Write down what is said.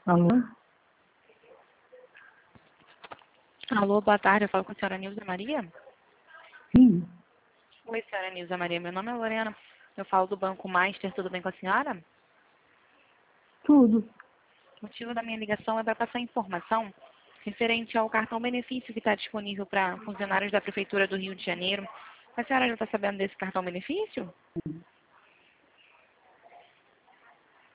Alô? Alô, boa tarde. Eu falo com a senhora Nilza Maria. Sim, Oi, senhora Nilza Maria. Meu nome é Lorena. Eu falo do Banco Master. Tudo bem com a senhora? tudo. O motivo da minha ligação é para passar informação referente ao cartão benefício que está disponível para funcionários da Prefeitura do Rio de Janeiro. A senhora já está sabendo desse cartão benefício?